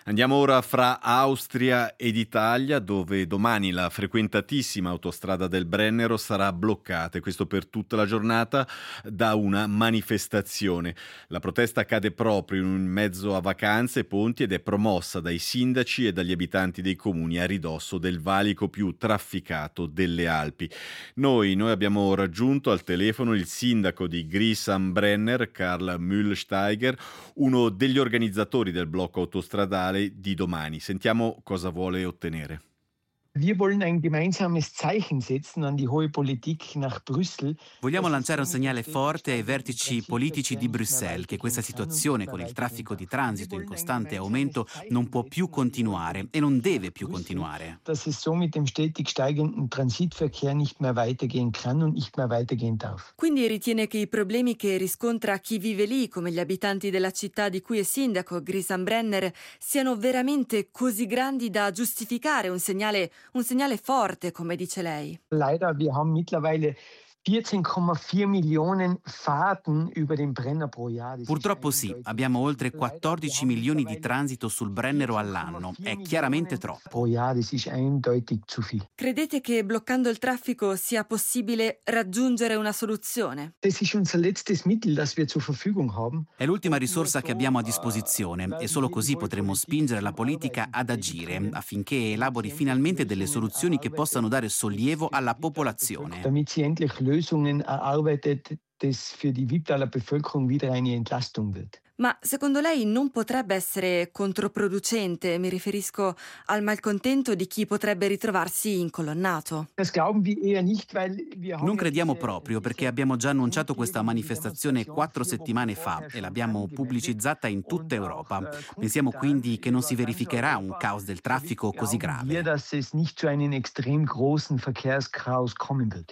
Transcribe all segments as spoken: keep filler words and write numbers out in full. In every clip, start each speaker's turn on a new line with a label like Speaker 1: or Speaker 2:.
Speaker 1: Andiamo ora fra Austria ed Italia, dove domani la frequentatissima autostrada del Brennero sarà bloccata, e questo per tutta la giornata, da una manifestazione. La protesta accade proprio in mezzo a vacanze e ponti ed è promossa dai sindaci e dagli abitanti dei comuni a ridosso del valico più trafficato delle Alpi. Noi, noi abbiamo raggiunto al telefono il sindaco di Gries am Brenner, Karl Mühlsteiger, uno degli organizzatori del blocco autostradale di domani. Sentiamo cosa vuole ottenere.
Speaker 2: Wir wollen ein gemeinsames Zeichen setzen an die hohe Politik nach Brüssel.
Speaker 3: Vogliamo lanciare un segnale forte ai vertici politici di Bruxelles che questa situazione con il traffico di transito in costante aumento non può più continuare e non deve più continuare.
Speaker 2: Dass es so mit dem stetig steigenden Transitverkehr nicht mehr weitergehen kann und nicht mehr weitergehen darf.
Speaker 4: Quindi ritiene che i problemi che riscontra chi vive lì, come gli abitanti della città di cui è sindaco, Gries am Brenner, siano veramente così grandi da giustificare un segnale Un segnale forte, come dice lei.
Speaker 2: Leider, wir haben mittlerweile vierzehn Komma vier Millionen Fahrten über den Brenner pro Jahr.
Speaker 3: Purtroppo sì, abbiamo oltre quattordici milioni di transito sul Brennero all'anno. È chiaramente troppo.
Speaker 2: Pro Jahr, das ist eindeutig zu viel.
Speaker 4: Credete che bloccando il traffico sia possibile raggiungere una soluzione?
Speaker 2: Das ist unser letztes Mittel, das wir zur Verfügung haben.
Speaker 3: È l'ultima risorsa che abbiamo a disposizione e solo così potremo spingere la politica ad agire affinché elabori finalmente delle soluzioni che possano dare sollievo alla popolazione.
Speaker 2: Damit sie endlich Lösungen erarbeitet, das für die Viptaler Bevölkerung wieder eine Entlastung wird.
Speaker 4: Ma secondo lei non potrebbe essere controproducente? Mi riferisco al malcontento di chi potrebbe ritrovarsi incolonnato.
Speaker 2: Das glauben wir eher nicht, weil wir haben
Speaker 3: Non crediamo proprio perché abbiamo già annunciato questa manifestazione quattro settimane fa e l'abbiamo pubblicizzata in tutta Europa. Pensiamo quindi che non si verificherà un caos del traffico così grave.
Speaker 2: Dass es nicht zu einem extrem großen Verkehrschaos kommen wird.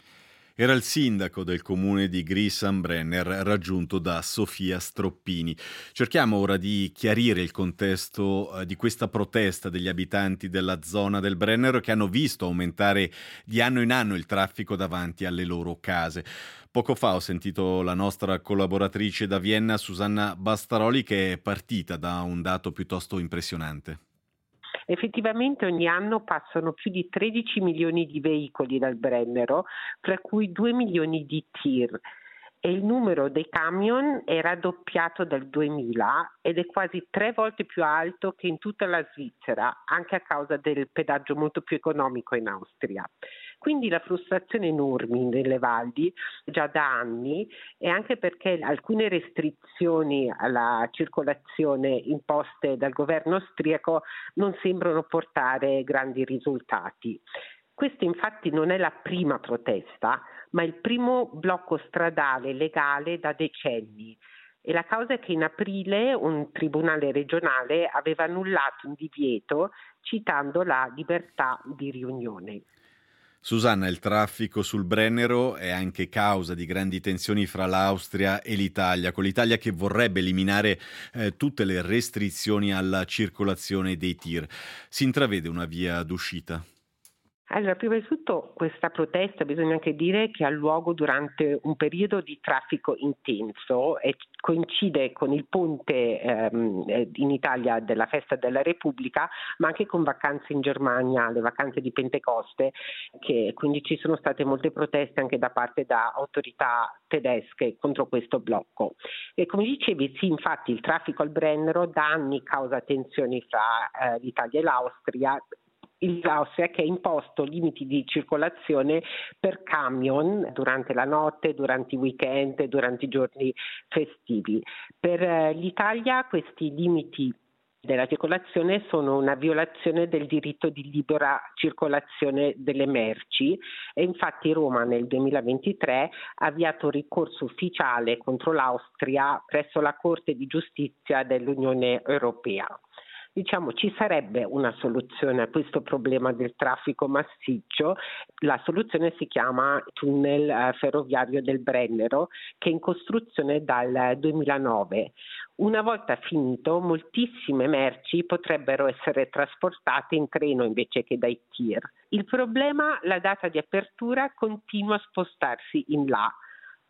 Speaker 1: Era il sindaco del comune di Gries am Brenner, raggiunto da Sofia Stroppini. Cerchiamo ora di chiarire il contesto eh, di questa protesta degli abitanti della zona del Brennero che hanno visto aumentare di anno in anno il traffico davanti alle loro case. Poco fa ho sentito la nostra collaboratrice da Vienna, Susanna Bastaroli, che è partita da un dato piuttosto impressionante.
Speaker 5: Effettivamente ogni anno passano più di tredici milioni di veicoli dal Brennero, fra cui due milioni di tir, e il numero dei camion è raddoppiato dal duemila ed è quasi tre volte più alto che in tutta la Svizzera, anche a causa del pedaggio molto più economico in Austria. Quindi la frustrazione è enorme nelle valli già da anni, e anche perché alcune restrizioni alla circolazione imposte dal governo austriaco non sembrano portare grandi risultati. Questa infatti non è la prima protesta, ma il primo blocco stradale legale da decenni. E la causa è che in aprile un tribunale regionale aveva annullato un divieto citando la libertà di riunione.
Speaker 1: Susanna, il traffico sul Brennero è anche causa di grandi tensioni fra l'Austria e l'Italia, con l'Italia che vorrebbe eliminare eh, tutte le restrizioni alla circolazione dei tir. Si intravede una via d'uscita?
Speaker 5: Allora, prima di tutto questa protesta bisogna anche dire che ha luogo durante un periodo di traffico intenso e coincide con il ponte ehm, in Italia della Festa della Repubblica, ma anche con vacanze in Germania, le vacanze di Pentecoste, che quindi ci sono state molte proteste anche da parte da autorità tedesche contro questo blocco. E come dicevi, sì, infatti il traffico al Brennero da anni causa tensioni fra eh, l'Italia e l'Austria. L'Austria che ha imposto limiti di circolazione per camion durante la notte, durante i weekend, durante i giorni festivi. Per l'Italia questi limiti della circolazione sono una violazione del diritto di libera circolazione delle merci, e infatti Roma nel duemilaventitré ha avviato un ricorso ufficiale contro l'Austria presso la Corte di Giustizia dell'Unione Europea. Diciamo, ci sarebbe una soluzione a questo problema del traffico massiccio. La soluzione si chiama tunnel eh, ferroviario del Brennero, che è in costruzione dal duemilanove. Una volta finito, moltissime merci potrebbero essere trasportate in treno invece che dai tir. Il problema, la data di apertura continua a spostarsi in là.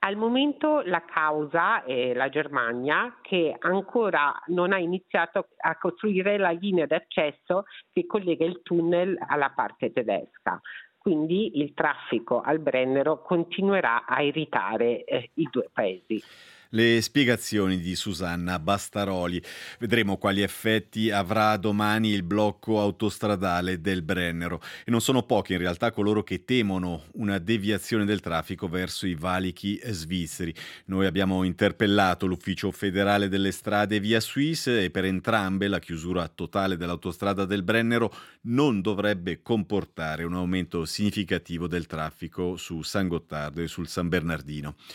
Speaker 5: Al momento la causa è la Germania, che ancora non ha iniziato a costruire la linea d'accesso che collega il tunnel alla parte tedesca. Quindi il traffico al Brennero continuerà a irritare eh, i due paesi.
Speaker 1: Le spiegazioni di Susanna Bastaroli. Vedremo quali effetti avrà domani il blocco autostradale del Brennero. E non sono pochi in realtà coloro che temono una deviazione del traffico verso i valichi svizzeri. Noi abbiamo interpellato l'Ufficio federale delle strade Via Suisse e per entrambe la chiusura totale dell'autostrada del Brennero non dovrebbe comportare un aumento significativo del traffico su San Gottardo e sul San Bernardino.